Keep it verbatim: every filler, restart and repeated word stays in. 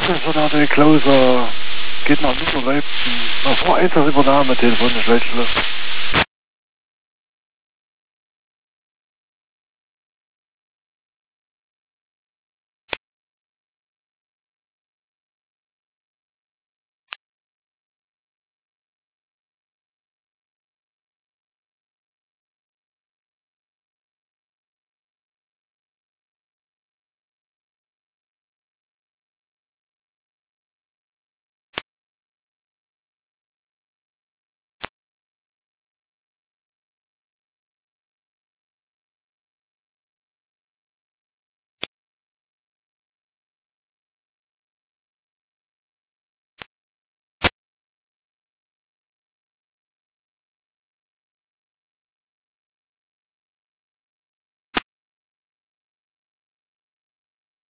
Sonate Klauser geht nach Nudelreib. Nach vor Einsatzübernahme, telefonisch Leitstelle.